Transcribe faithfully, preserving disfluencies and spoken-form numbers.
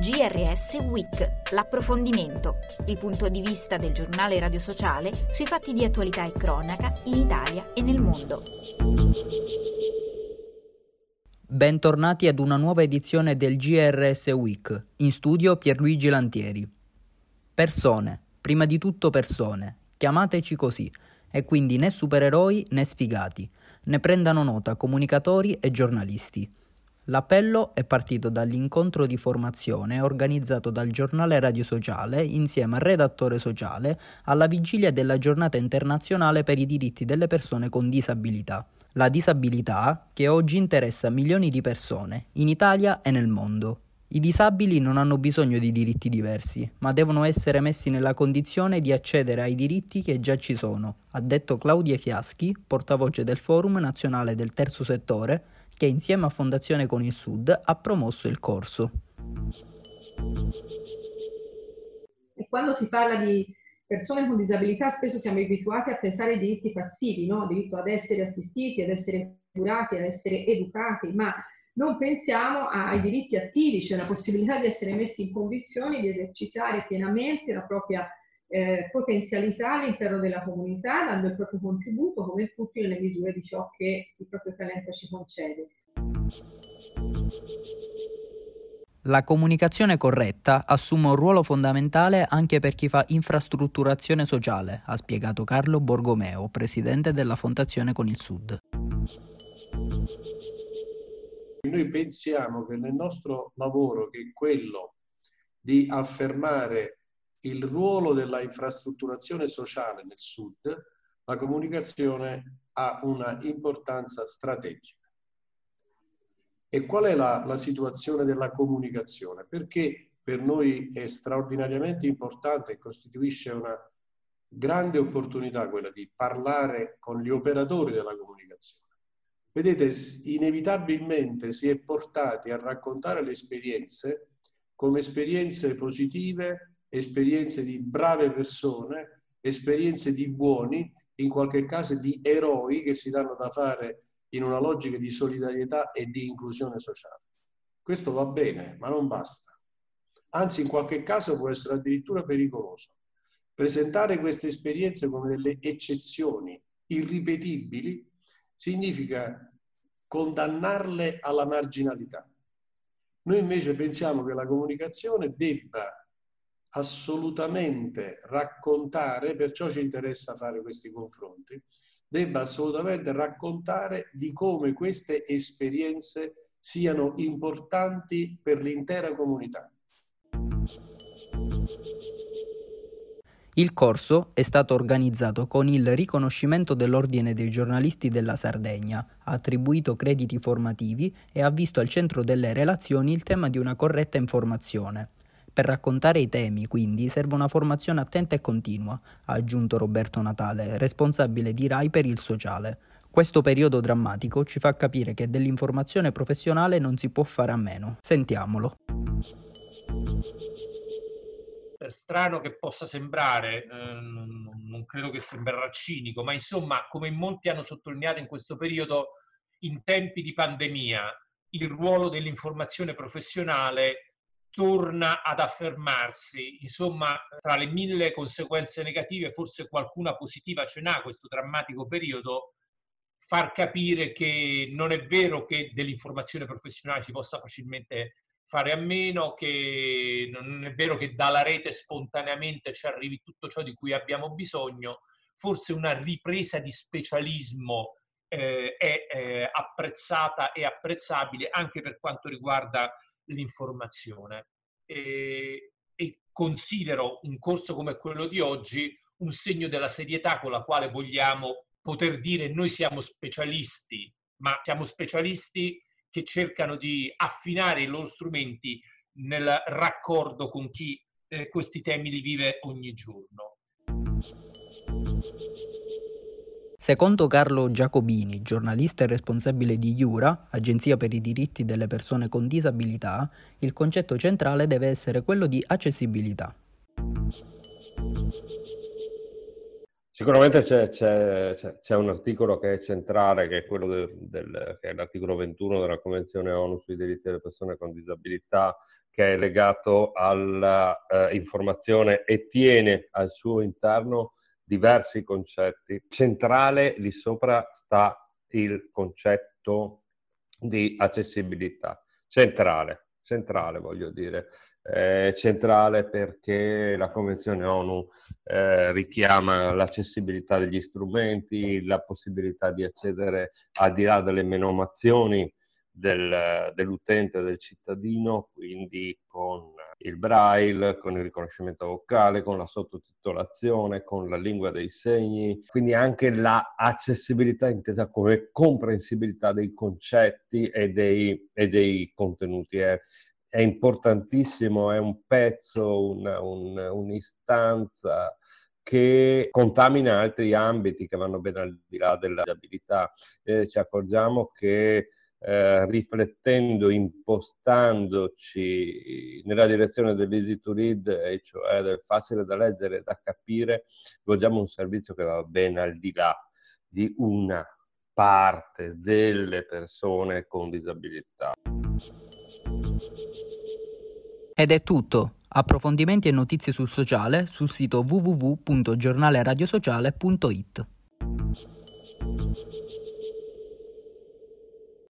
G R S Week, l'approfondimento, il punto di vista del giornale radio sociale sui fatti di attualità e cronaca in Italia e nel mondo. Bentornati ad una nuova edizione del G R S Week, in studio Pierluigi Lantieri. Persone, prima di tutto persone, chiamateci così, e quindi né supereroi né sfigati, ne prendano nota comunicatori e giornalisti. L'appello è partito dall'incontro di formazione organizzato dal giornale Radio Sociale insieme al redattore sociale alla vigilia della giornata internazionale per i diritti delle persone con disabilità. La disabilità che oggi interessa milioni di persone, in Italia e nel mondo. I disabili non hanno bisogno di diritti diversi, ma devono essere messi nella condizione di accedere ai diritti che già ci sono, ha detto Claudia Fiaschi, portavoce del Forum Nazionale del Terzo Settore, che insieme a Fondazione Con il Sud ha promosso il corso. E quando si parla di persone con disabilità spesso siamo abituati a pensare ai diritti passivi, no? Diritto ad essere assistiti, ad essere curati, ad essere educati, ma non pensiamo ai diritti attivi, cioè la possibilità di essere messi in condizioni di esercitare pienamente la propria eh, potenzialità all'interno della comunità, dando il proprio contributo come tutti nelle misure di ciò che il proprio talento ci concede. La comunicazione corretta assume un ruolo fondamentale anche per chi fa infrastrutturazione sociale, ha spiegato Carlo Borgomeo, presidente della Fondazione Con il Sud. Noi pensiamo che nel nostro lavoro, che è quello di affermare il ruolo della infrastrutturazione sociale nel Sud, la comunicazione ha una importanza strategica. E qual è la, la situazione della comunicazione? Perché per noi è straordinariamente importante e costituisce una grande opportunità quella di parlare con gli operatori della comunicazione. Vedete, inevitabilmente si è portati a raccontare le esperienze come esperienze positive, esperienze di brave persone, esperienze di buoni, in qualche caso di eroi che si danno da fare in una logica di solidarietà e di inclusione sociale. Questo va bene, ma non basta. Anzi, in qualche caso può essere addirittura pericoloso. Presentare queste esperienze come delle eccezioni irripetibili significa condannarle alla marginalità. Noi invece pensiamo che la comunicazione debba assolutamente raccontare, perciò ci interessa fare questi confronti, debba assolutamente raccontare di come queste esperienze siano importanti per l'intera comunità. Il corso è stato organizzato con il riconoscimento dell'Ordine dei giornalisti della Sardegna, ha attribuito crediti formativi e ha visto al centro delle relazioni il tema di una corretta informazione. Per raccontare i temi, quindi, serve una formazione attenta e continua, ha aggiunto Roberto Natale, responsabile di RAI per il sociale. Questo periodo drammatico ci fa capire che dell'informazione professionale non si può fare a meno. Sentiamolo. Strano che possa sembrare, eh, non, non credo che sembrerà cinico, ma insomma, come in molti hanno sottolineato in questo periodo, in tempi di pandemia, il ruolo dell'informazione professionale torna ad affermarsi. Insomma, tra le mille conseguenze negative, forse qualcuna positiva ce n'ha questo drammatico periodo, far capire che non è vero che dell'informazione professionale si possa facilmente fare a meno, che non è vero che dalla rete spontaneamente ci arrivi tutto ciò di cui abbiamo bisogno. Forse una ripresa di specialismo eh, è eh, apprezzata e apprezzabile anche per quanto riguarda l'informazione. E, e considero un corso come quello di oggi un segno della serietà con la quale vogliamo poter dire noi siamo specialisti, ma siamo specialisti che cercano di affinare i loro strumenti nel raccordo con chi eh, questi temi li vive ogni giorno. Secondo Carlo Giacobini, giornalista e responsabile di Iura, Agenzia per i diritti delle persone con disabilità, il concetto centrale deve essere quello di accessibilità. Sicuramente c'è, c'è, c'è un articolo che è centrale, che è quello del, del, che è l'articolo ventuno della Convenzione ONU sui diritti delle persone con disabilità, che è legato alla eh, informazione e tiene al suo interno diversi concetti. Centrale lì sopra sta il concetto di accessibilità. Centrale, centrale voglio dire. Eh, centrale perché la Convenzione ONU eh, richiama l'accessibilità degli strumenti, la possibilità di accedere al di là delle menomazioni del, dell'utente, del cittadino, quindi con il braille, con il riconoscimento vocale, con la sottotitolazione, con la lingua dei segni, quindi anche l'accessibilità intesa come comprensibilità dei concetti e dei, e dei contenuti. È, è importantissimo, è un pezzo, una, un, un'istanza che contamina altri ambiti che vanno ben al di là della disabilità. Eh, ci accorgiamo che Eh, riflettendo, impostandoci nella direzione dell'easy to read, e cioè del facile da leggere e da capire, svolgiamo un servizio che va ben al di là di una parte delle persone con disabilità. Ed è tutto. Approfondimenti e notizie sul sociale sul sito w w w punto giornale radio sociale punto i t.